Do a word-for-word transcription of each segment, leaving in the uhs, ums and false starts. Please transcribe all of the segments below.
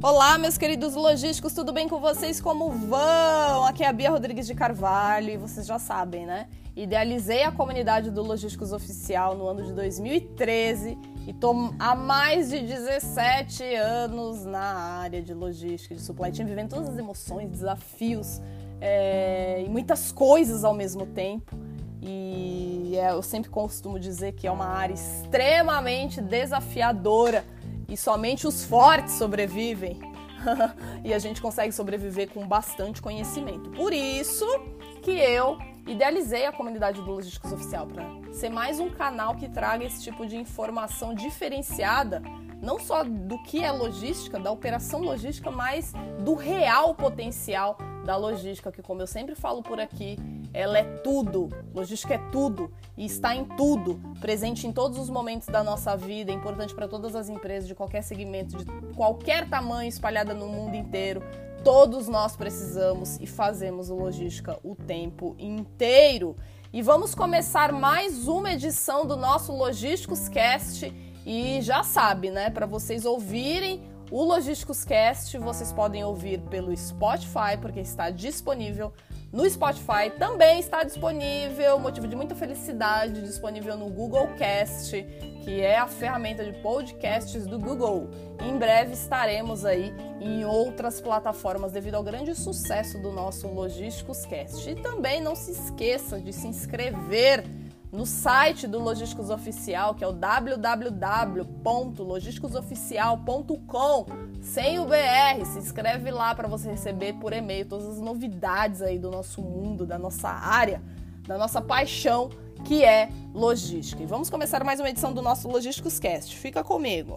Olá, meus queridos logísticos, tudo bem com vocês? Como vão? Aqui é a Bia Rodrigues de Carvalho e vocês já sabem, né? Idealizei a comunidade do Logísticos Oficial no ano de dois mil e treze e estou há mais de dezessete anos na área de logística, de supply chain, vivendo todas as emoções, desafios é, e muitas coisas ao mesmo tempo. E é, eu sempre costumo dizer que é uma área extremamente desafiadora e somente os fortes sobrevivem. E a gente consegue sobreviver com bastante conhecimento. Por isso que eu idealizei a comunidade do Logísticos Oficial, para ser mais um canal que traga esse tipo de informação diferenciada, não só do que é logística, da operação logística, mas do real potencial da logística, que, como eu sempre falo por aqui, ela é tudo, logística é tudo e está em tudo, presente em todos os momentos da nossa vida, é importante para todas as empresas de qualquer segmento, de qualquer tamanho, espalhada no mundo inteiro. Todos nós precisamos e fazemos logística o tempo inteiro. E vamos começar mais uma edição do nosso Logísticos Cast. E já sabe, né? Para vocês ouvirem o Logísticos Cast, vocês podem ouvir pelo Spotify, porque está disponível no Spotify. Também está disponível, motivo de muita felicidade, disponível no Google Cast, que é a ferramenta de podcasts do Google. Em breve estaremos aí em outras plataformas devido ao grande sucesso do nosso Logísticos Cast. E também não se esqueça de se inscrever no site do Logísticos Oficial, que é o w w w ponto logísticos oficial ponto com, sem o B R. Se inscreve lá para você receber por e-mail todas as novidades aí do nosso mundo, da nossa área, da nossa paixão, que é logística. E vamos começar mais uma edição do nosso Logísticos Cast. Fica comigo.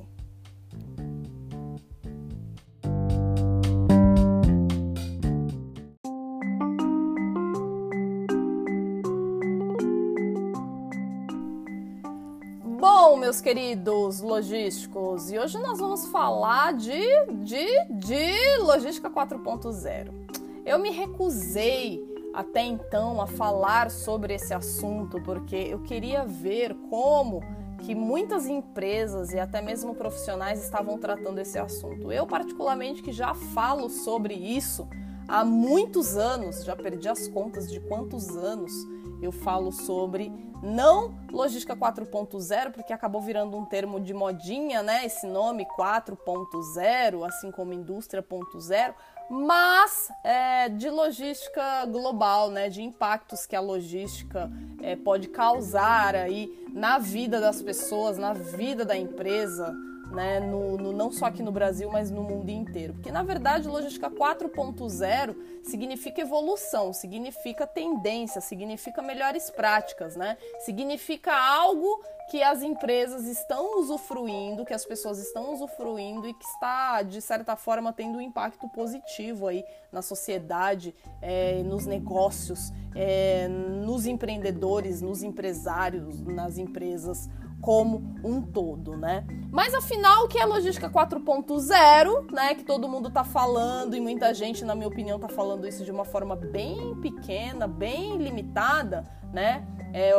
Bom, meus queridos logísticos, e hoje nós vamos falar de, de, de logística quatro ponto zero. Eu me recusei até então a falar sobre esse assunto, porque eu queria ver como que muitas empresas e até mesmo profissionais estavam tratando esse assunto. Eu, particularmente, que já falo sobre isso há muitos anos, já perdi as contas de quantos anos eu falo sobre, não logística quatro ponto zero, porque acabou virando um termo de modinha, né? Esse nome quatro ponto zero, assim como indústria ponto zero, mas é, de logística global, né? De impactos que a logística é, pode causar aí na vida das pessoas, na vida da empresa, né, no, no, não só aqui no Brasil, mas no mundo inteiro. Porque, na verdade, logística quatro ponto zero significa evolução, significa tendência, significa melhores práticas, né? Significa algo que as empresas estão usufruindo, que as pessoas estão usufruindo e que está, de certa forma, tendo um impacto positivo aí na sociedade, é, nos negócios, é, nos empreendedores, nos empresários, nas empresas como um todo, né? Mas afinal, o que é logística quatro ponto zero, né? Que todo mundo tá falando e muita gente, na minha opinião, tá falando isso de uma forma bem pequena, bem limitada, né?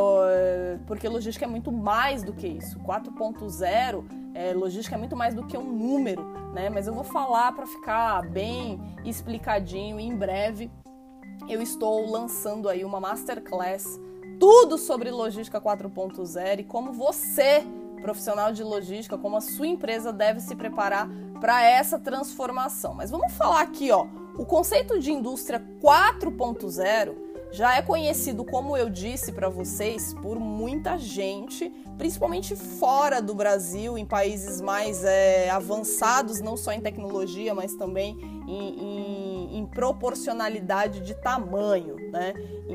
É, porque logística é muito mais do que isso. quatro ponto zero, é, logística é muito mais do que um número, né? Mas eu vou falar para ficar bem explicadinho e em breve eu estou lançando aí uma masterclass tudo sobre logística quatro ponto zero e como você, profissional de logística, como a sua empresa deve se preparar para essa transformação. Mas vamos falar aqui, ó, o conceito de indústria quatro ponto zero já é conhecido, como eu disse para vocês, por muita gente, principalmente fora do Brasil, em países mais é, avançados, não só em tecnologia, mas também em, em, em proporcionalidade de tamanho, né?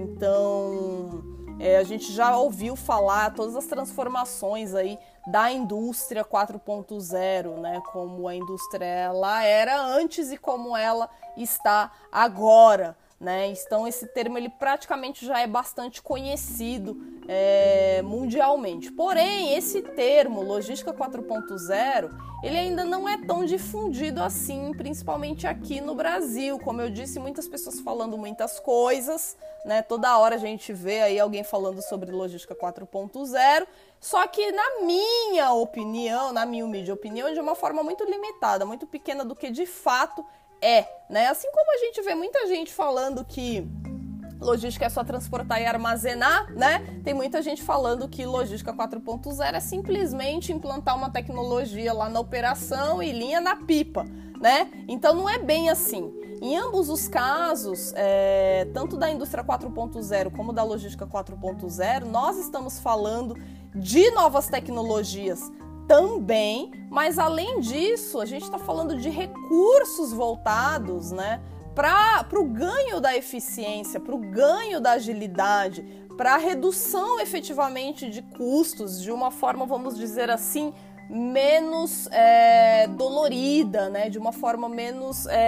Então, É, a gente já ouviu falar todas as transformações aí da indústria quatro ponto zero, né? Como a indústria ela era antes e como ela está agora, né? Então esse termo ele praticamente já é bastante conhecido é, mundialmente. Porém, esse termo, logística quatro ponto zero, ele ainda não é tão difundido assim, principalmente aqui no Brasil. Como eu disse, muitas pessoas falando muitas coisas, né? Toda hora a gente vê aí alguém falando sobre logística quatro ponto zero, só que na minha opinião, na minha humilde opinião, de uma forma muito limitada, muito pequena do que de fato é, né? Assim como a gente vê muita gente falando que logística é só transportar e armazenar, né? Tem muita gente falando que logística quatro ponto zero é simplesmente implantar uma tecnologia lá na operação e linha na pipa, né? Então não é bem assim. Em ambos os casos, é, tanto da indústria quatro ponto zero como da logística quatro ponto zero, nós estamos falando de novas tecnologias também, mas além disso, a gente está falando de recursos voltados, né, para o ganho da eficiência, para o ganho da agilidade, para a redução efetivamente de custos de uma forma, vamos dizer assim, menos é, dolorida, né? De uma forma menos é,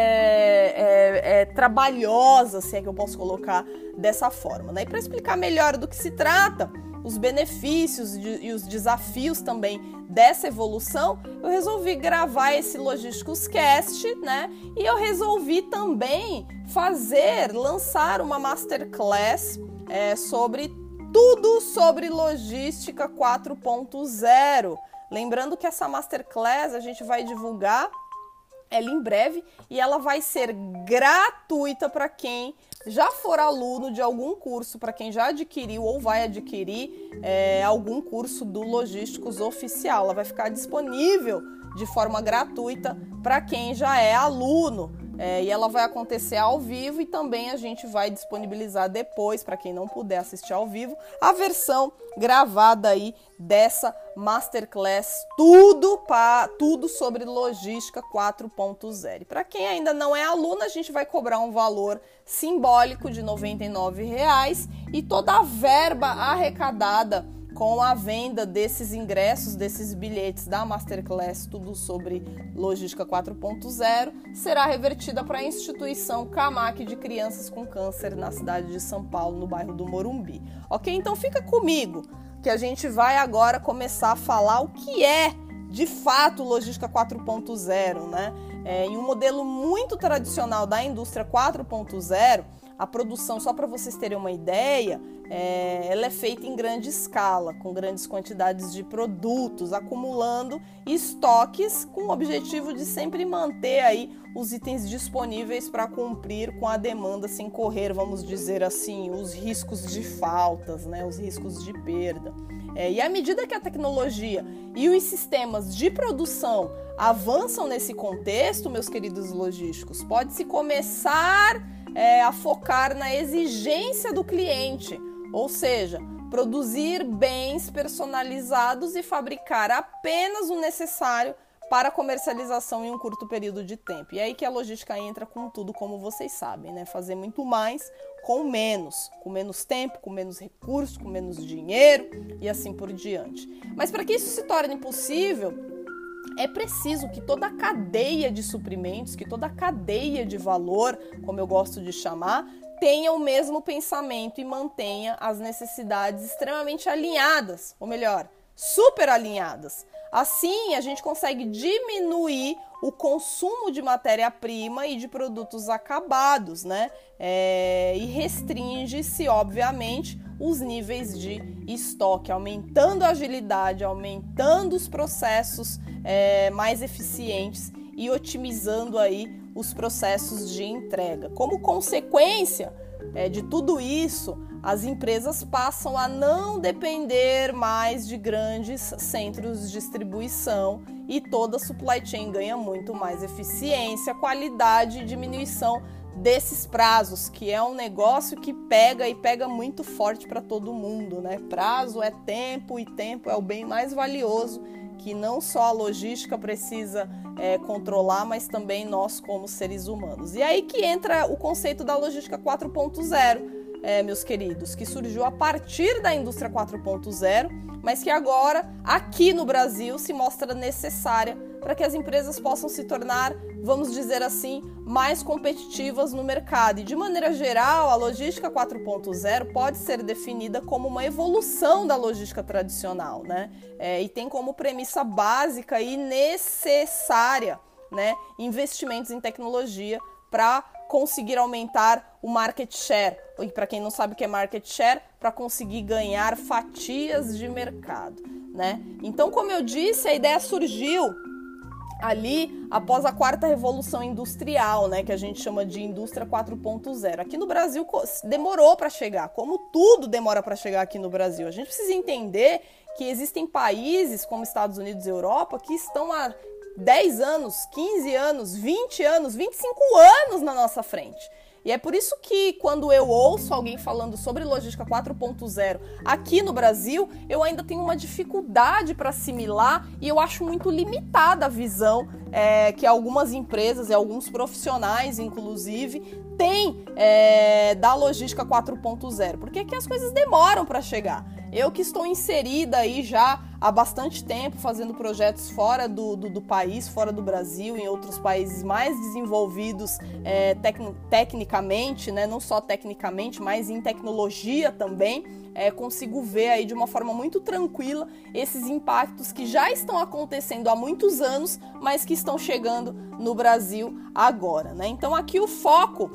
é, é, trabalhosa, se é que eu posso colocar dessa forma, né? E para explicar melhor do que se trata, os benefícios e os desafios também dessa evolução, eu resolvi gravar esse Logísticos Cast, né? E eu resolvi também fazer, lançar uma masterclass é, sobre tudo sobre logística quatro ponto zero. Lembrando que essa masterclass a gente vai divulgar ela em breve e ela vai ser gratuita para quem já for aluno de algum curso, para quem já adquiriu ou vai adquirir é, algum curso do Logísticos Oficial. Ela vai ficar disponível de forma gratuita para quem já é aluno. É, e ela vai acontecer ao vivo e também a gente vai disponibilizar depois, para quem não puder assistir ao vivo, a versão gravada aí dessa Masterclass, tudo, pra, tudo sobre logística quatro ponto zero. Para quem ainda não é aluno, a gente vai cobrar um valor simbólico de noventa e nove reais e toda a verba arrecadada com a venda desses ingressos, desses bilhetes da Masterclass, tudo sobre logística quatro ponto zero, será revertida para a instituição CAMAC de crianças com câncer na cidade de São Paulo, no bairro do Morumbi. Ok? Então fica comigo, que a gente vai agora começar a falar o que é, de fato, logística quatro ponto zero, né? É, em um modelo muito tradicional da indústria quatro ponto zero, a produção, só para vocês terem uma ideia, é, ela é feita em grande escala, com grandes quantidades de produtos, acumulando estoques com o objetivo de sempre manter aí os itens disponíveis para cumprir com a demanda sem correr, vamos dizer assim, os riscos de faltas, né, os riscos de perda. É, e à medida que a tecnologia e os sistemas de produção avançam nesse contexto, meus queridos logísticos, pode-se começar É, a focar na exigência do cliente, ou seja, produzir bens personalizados e fabricar apenas o necessário para comercialização em um curto período de tempo. E é aí que a logística entra com tudo, como vocês sabem, né? Fazer muito mais com menos, com menos tempo, com menos recursos, com menos dinheiro e assim por diante. Mas para que isso se torne possível, é preciso que toda a cadeia de suprimentos, que toda a cadeia de valor, como eu gosto de chamar, tenha o mesmo pensamento e mantenha as necessidades extremamente alinhadas, ou melhor, super alinhadas. Assim, a gente consegue diminuir o consumo de matéria-prima e de produtos acabados, né? É, e restringe-se, obviamente, os níveis de estoque, aumentando a agilidade, aumentando os processos é, mais eficientes e otimizando aí os processos de entrega. Como consequência é, de tudo isso, as empresas passam a não depender mais de grandes centros de distribuição e toda a supply chain ganha muito mais eficiência, qualidade e diminuição desses prazos, que é um negócio que pega e pega muito forte para todo mundo, né? Prazo é tempo e tempo é o bem mais valioso que não só a logística precisa é, controlar, mas também nós como seres humanos. E aí que entra o conceito da logística quatro ponto zero. é, meus queridos, que surgiu a partir da indústria quatro ponto zero, mas que agora, aqui no Brasil, se mostra necessária para que as empresas possam se tornar, vamos dizer assim, mais competitivas no mercado. E, de maneira geral, a logística quatro ponto zero pode ser definida como uma evolução da logística tradicional, né? É, e tem como premissa básica e necessária, né, investimentos em tecnologia para conseguir aumentar o market share. E para quem não sabe o que é market share, para conseguir ganhar fatias de mercado, né? Então, como eu disse, a ideia surgiu ali após a quarta revolução industrial, né, que a gente chama de indústria quatro ponto zero. Aqui no Brasil demorou para chegar, como tudo demora para chegar aqui no Brasil. A gente precisa entender que existem países como Estados Unidos e Europa que estão há dez anos, quinze anos, vinte anos, vinte e cinco anos na nossa frente. E é por isso que quando eu ouço alguém falando sobre logística quatro ponto zero aqui no Brasil, eu ainda tenho uma dificuldade para assimilar e eu acho muito limitada a visão é, que algumas empresas e alguns profissionais, inclusive, têm é, da logística quatro ponto zero, porque aqui as coisas demoram para chegar. Eu que estou inserida aí já há bastante tempo, fazendo projetos fora do, do, do país, fora do Brasil, em outros países mais desenvolvidos é, tec, tecnicamente, né? Não só tecnicamente, mas em tecnologia também, é, consigo ver aí de uma forma muito tranquila esses impactos que já estão acontecendo há muitos anos, mas que estão chegando no Brasil agora, né? Então aqui o foco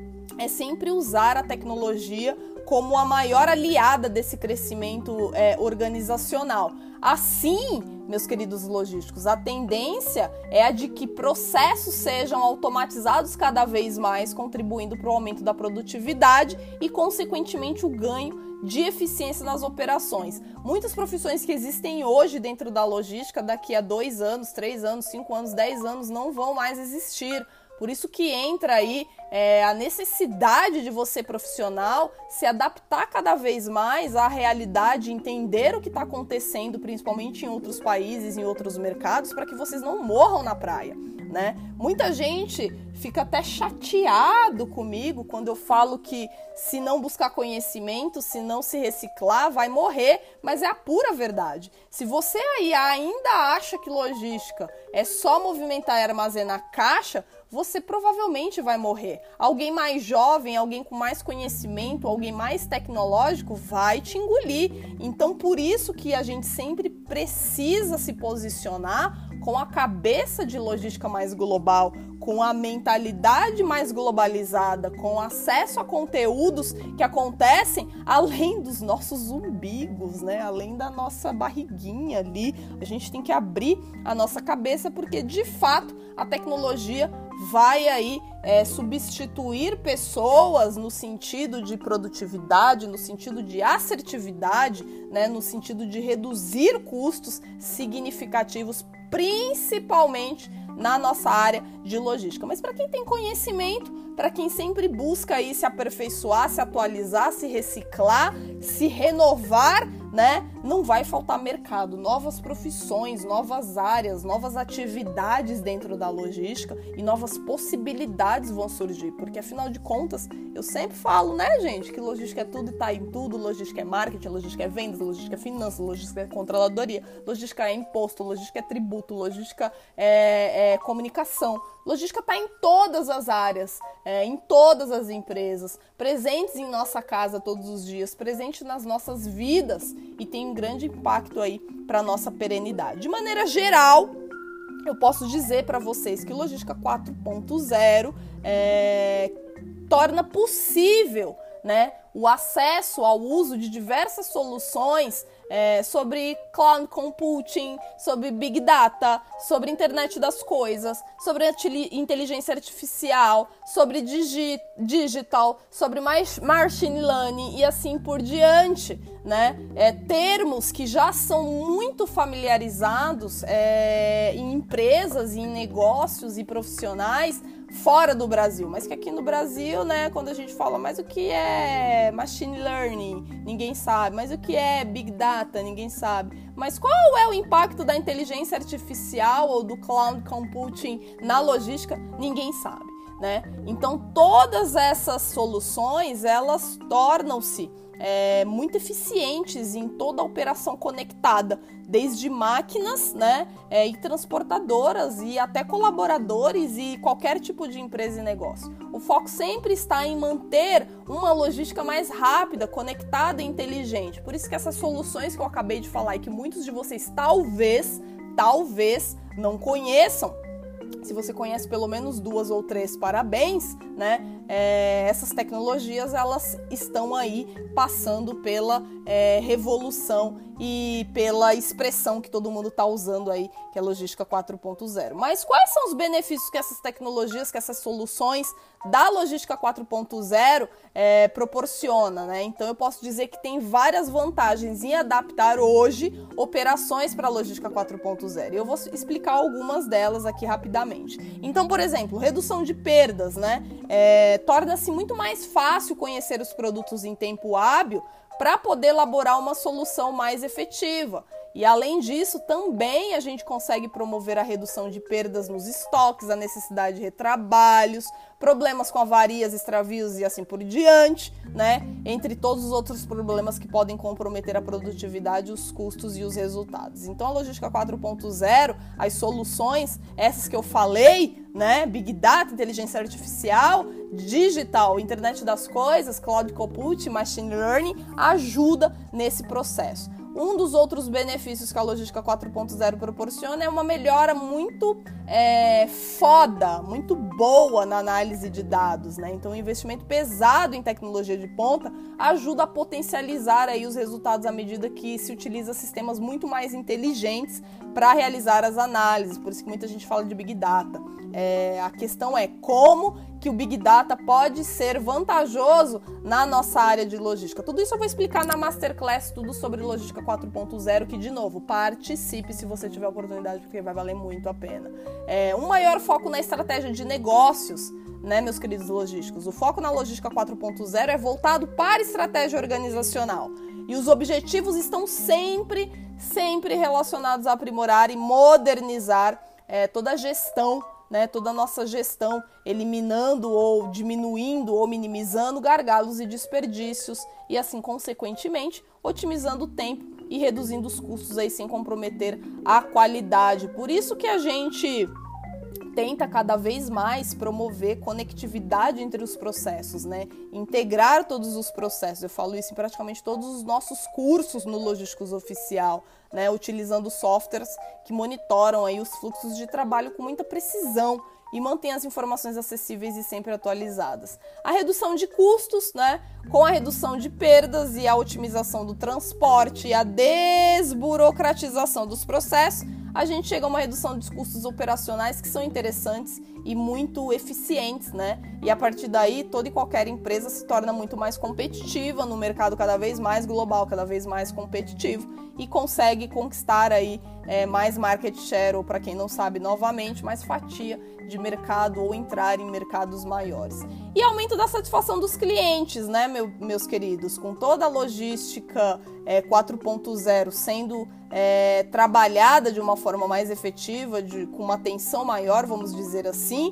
é sempre usar a tecnologia como a maior aliada desse crescimento é, organizacional. Assim, meus queridos logísticos, a tendência é a de que processos sejam automatizados cada vez mais, contribuindo para o aumento da produtividade e, consequentemente, o ganho de eficiência nas operações. Muitas profissões que existem hoje dentro da logística, daqui a dois anos, três anos, cinco anos, dez anos, não vão mais existir. Por isso que entra aí é, a necessidade de você, profissional, se adaptar cada vez mais à realidade, entender o que está acontecendo, principalmente em outros países, em outros mercados, para que vocês não morram na praia, né? Muita gente fica até chateado comigo quando eu falo que se não buscar conhecimento, se não se reciclar, vai morrer, mas é a pura verdade. Se você aí ainda acha que logística é só movimentar e armazenar caixa, você provavelmente vai morrer. Alguém mais jovem, alguém com mais conhecimento, alguém mais tecnológico vai te engolir. Então, por isso que a gente sempre precisa se posicionar com a cabeça de logística mais global, com a mentalidade mais globalizada, com acesso a conteúdos que acontecem além dos nossos umbigos, né? Além da nossa barriguinha ali. A gente tem que abrir a nossa cabeça porque, de fato, a tecnologia vai aí é, substituir pessoas no sentido de produtividade, no sentido de assertividade, né, no sentido de reduzir custos significativos, principalmente na nossa área de logística. Mas para quem tem conhecimento, para quem sempre busca aí se aperfeiçoar, se atualizar, se reciclar, se renovar, né? Não vai faltar mercado, novas profissões, novas áreas, novas atividades dentro da logística e novas possibilidades vão surgir, porque afinal de contas, eu sempre falo, né, gente, que logística é tudo e tá em tudo, logística é marketing, logística é vendas, logística é finanças, logística é controladoria, logística é imposto, logística é tributo, logística é, é comunicação. Logística está em todas as áreas, é, em todas as empresas, presentes em nossa casa todos os dias, presente nas nossas vidas e tem um grande impacto aí para a nossa perenidade. De maneira geral, eu posso dizer para vocês que logística quatro ponto zero é, torna possível, né, o acesso ao uso de diversas soluções é, sobre cloud computing, sobre big data, sobre internet das coisas, sobre inteligência artificial, sobre digi digital, sobre machine learning e assim por diante, né? É, termos que já são muito familiarizados é, em empresas, em negócios e profissionais fora do Brasil, mas que aqui no Brasil, né, quando a gente fala, mas o que é machine learning? Ninguém sabe. Mas o que é big data? Ninguém sabe. Mas qual é o impacto da inteligência artificial ou do cloud computing na logística? Ninguém sabe, né? Então, todas essas soluções, elas tornam-se É, muito eficientes em toda a operação conectada, desde máquinas, né, é, e transportadoras e até colaboradores e qualquer tipo de empresa e negócio. O foco sempre está em manter uma logística mais rápida, conectada e inteligente. Por isso que essas soluções que eu acabei de falar e que muitos de vocês talvez, talvez não conheçam, se você conhece pelo menos duas ou três, parabéns, né? É, essas tecnologias, elas estão aí passando pela é, revolução e pela expressão que todo mundo está usando aí, que é logística quatro ponto zero. Mas quais são os benefícios que essas tecnologias, que essas soluções da logística quatro ponto zero é, proporciona, né? Então eu posso dizer que tem várias vantagens em adaptar hoje operações para a logística quatro ponto zero. Eu vou explicar algumas delas aqui rapidamente. Então, por exemplo, redução de perdas, né? É, torna-se muito mais fácil conhecer os produtos em tempo hábil para poder elaborar uma solução mais efetiva. E além disso, também a gente consegue promover a redução de perdas nos estoques, a necessidade de retrabalhos, problemas com avarias, extravios e assim por diante, né? Entre todos os outros problemas que podem comprometer a produtividade, os custos e os resultados. Então a logística quatro ponto zero, as soluções, essas que eu falei, né? Big Data, inteligência artificial, digital, internet das coisas, cloud computing, machine learning, ajuda nesse processo. Um dos outros benefícios que a logística quatro ponto zero proporciona é uma melhora muito é, foda, muito boa na análise de dados, né? Então, o investimento pesado em tecnologia de ponta ajuda a potencializar aí os resultados à medida que se utiliza sistemas muito mais inteligentes para realizar as análises. Por isso que muita gente fala de Big Data. É, a questão é como que o Big Data pode ser vantajoso na nossa área de logística. Tudo isso eu vou explicar na Masterclass, tudo sobre logística quatro ponto zero, que, de novo, participe se você tiver oportunidade, porque vai valer muito a pena. É, um maior foco na estratégia de negócios, né, meus queridos logísticos? O foco na logística quatro ponto zero é voltado para a estratégia organizacional. E os objetivos estão sempre, sempre relacionados a aprimorar e modernizar é, toda a gestão, né, toda a nossa gestão, eliminando ou diminuindo ou minimizando gargalos e desperdícios e assim, consequentemente, otimizando o tempo e reduzindo os custos aí sem comprometer a qualidade. Por isso que a gente tenta cada vez mais promover conectividade entre os processos, né? Integrar todos os processos. Eu falo isso em praticamente todos os nossos cursos no Logísticos Oficial, né? Utilizando softwares que monitoram aí os fluxos de trabalho com muita precisão e mantém as informações acessíveis e sempre atualizadas. A redução de custos, né? Com a redução de perdas e a otimização do transporte e a desburocratização dos processos, a gente chega a uma redução dos custos operacionais que são interessantes e muito eficientes, né? E a partir daí, toda e qualquer empresa se torna muito mais competitiva no mercado cada vez mais global, cada vez mais competitivo e consegue conquistar aí é, mais market share, ou para quem não sabe, novamente, mais fatia de mercado ou entrar em mercados maiores. E aumento da satisfação dos clientes, né, meu, meus queridos? Com toda a logística é, quatro ponto zero sendo é, trabalhada de uma forma mais efetiva, de, com uma atenção maior, vamos dizer assim,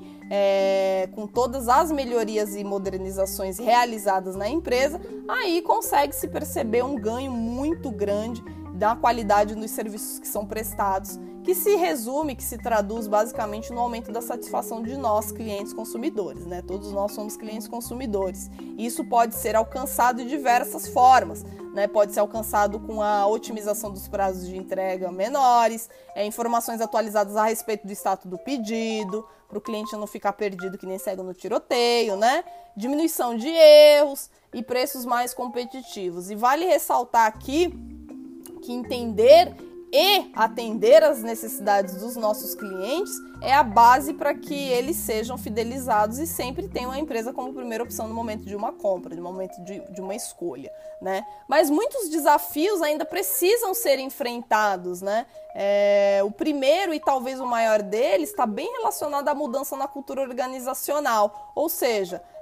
é, com todas as melhorias e modernizações realizadas na empresa, aí consegue-se perceber um ganho muito grande da qualidade dos serviços que são prestados, que se resume, que se traduz basicamente no aumento da satisfação de nós, clientes consumidores, né? Todos nós somos clientes consumidores. Isso pode ser alcançado de diversas formas, né? Pode ser alcançado com a otimização dos prazos de entrega menores, é, informações atualizadas a respeito do status do pedido, para o cliente não ficar perdido que nem cego no tiroteio, né? Diminuição de erros e preços mais competitivos. E vale ressaltar aqui que entender e atender às necessidades dos nossos clientes é a base para que eles sejam fidelizados e sempre tenham a empresa como primeira opção no momento de uma compra, no momento de, de uma escolha, né? Mas muitos desafios ainda precisam ser enfrentados, né? É, o primeiro e talvez o maior deles está bem relacionado à mudança na cultura organizacional, ou seja,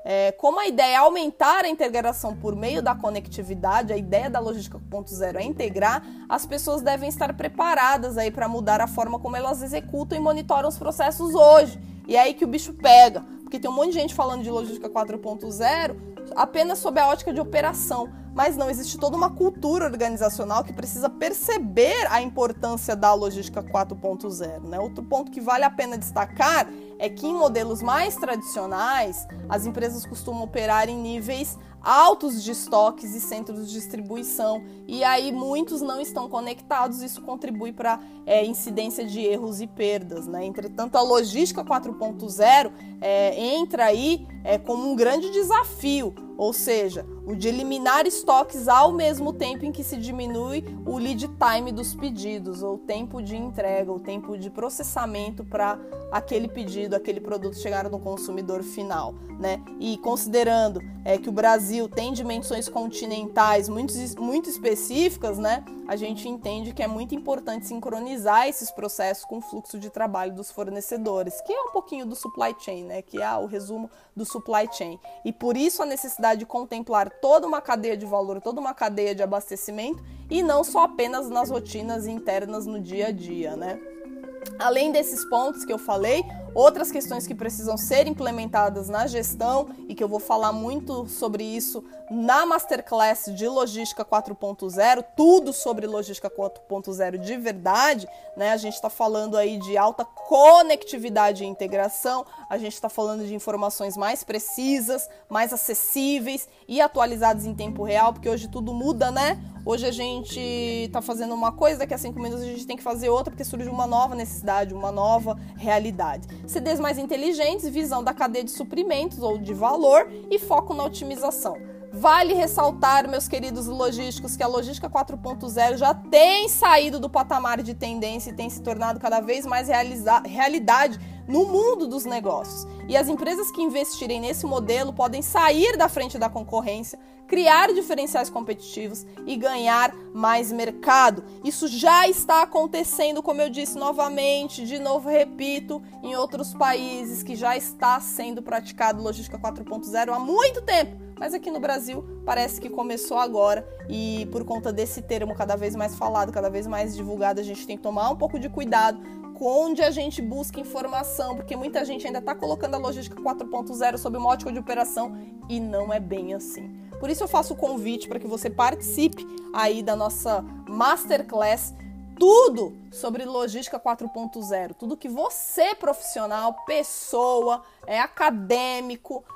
É, como a ideia é aumentar a integração por meio da conectividade, a ideia da logística quatro ponto zero é integrar, as pessoas devem estar preparadas aí para mudar a forma como elas executam e monitoram os processos hoje. E é aí que o bicho pega, porque tem um monte de gente falando de logística quatro ponto zero apenas sob a ótica de operação, mas não, existe toda uma cultura organizacional que precisa perceber a importância da logística quatro ponto zero, né? Outro ponto que vale a pena destacar é que em modelos mais tradicionais, as empresas costumam operar em níveis altos de estoques e centros de distribuição, e aí muitos não estão conectados, isso contribui para é, incidência de erros e perdas, né? Entretanto, a logística quatro ponto zero é, entra aí é, como um grande desafio, ou seja, o de eliminar estoques ao mesmo tempo em que se diminui o lead time dos pedidos, ou o tempo de entrega, o tempo de processamento para aquele pedido, aquele produto chegar no consumidor final, né? E considerando é, que o Brasil tem dimensões continentais muito, muito específicas, né? A gente entende que é muito importante sincronizar esses processos com o fluxo de trabalho dos fornecedores, que é um pouquinho do supply chain, né? Que é o resumo do supply chain. E por isso a necessidade de contemplar toda uma cadeia de valor, toda uma cadeia de abastecimento e não só apenas nas rotinas internas no dia a dia, né? Além desses pontos que eu falei, outras questões que precisam ser implementadas na gestão e que eu vou falar muito sobre isso na Masterclass de Logística quatro ponto zero, tudo sobre Logística quatro ponto zero de verdade, né? A gente está falando aí de alta conectividade e integração, a gente está falando de informações mais precisas, mais acessíveis e atualizadas em tempo real, porque hoje tudo muda, né? Hoje a gente está fazendo uma coisa, daqui a cinco minutos a gente tem que fazer outra, porque surge uma nova necessidade, uma nova realidade. C Ds mais inteligentes, visão da cadeia de suprimentos ou de valor e foco na otimização. Vale ressaltar, meus queridos logísticos, que a logística quatro ponto zero já tem saído do patamar de tendência e tem se tornado cada vez mais realiza- realidade no mundo dos negócios. E as empresas que investirem nesse modelo podem sair da frente da concorrência, criar diferenciais competitivos e ganhar mais mercado. Isso já está acontecendo, como eu disse novamente, de novo repito, em outros países que já está sendo praticado logística quatro ponto zero há muito tempo. Mas aqui no Brasil parece que começou agora e por conta desse termo cada vez mais falado, cada vez mais divulgado, a gente tem que tomar um pouco de cuidado com onde a gente busca informação, porque muita gente ainda está colocando a logística quatro ponto zero sob uma ótica de operação e não é bem assim. Por isso eu faço o convite para que você participe aí da nossa Masterclass, tudo sobre logística quatro ponto zero, tudo que você, profissional, pessoa, é acadêmico,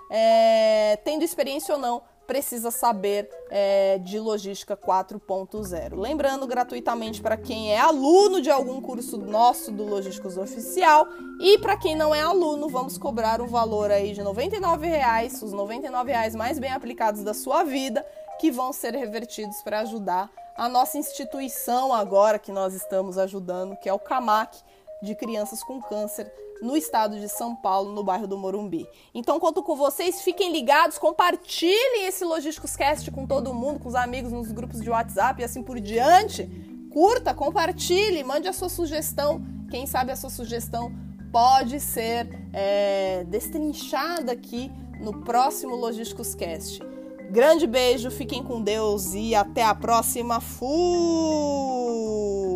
é, tendo experiência ou não, precisa saber é, de logística quatro ponto zero. Lembrando, gratuitamente para quem é aluno de algum curso nosso do Logísticos Oficial, e para quem não é aluno, vamos cobrar um valor aí de noventa e nove reais, os noventa e nove reais mais bem aplicados da sua vida, que vão ser revertidos para ajudar a nossa instituição agora que nós estamos ajudando, que é o CAMAC, de crianças com câncer, no estado de São Paulo, no bairro do Morumbi. Então, conto com vocês, fiquem ligados, compartilhem esse Logísticos Cast com todo mundo, com os amigos, nos grupos de WhatsApp e assim por diante. Curta, compartilhe, mande a sua sugestão. Quem sabe a sua sugestão pode ser é, destrinchada aqui no próximo Logísticos Cast. Grande beijo, fiquem com Deus e até a próxima. Fui!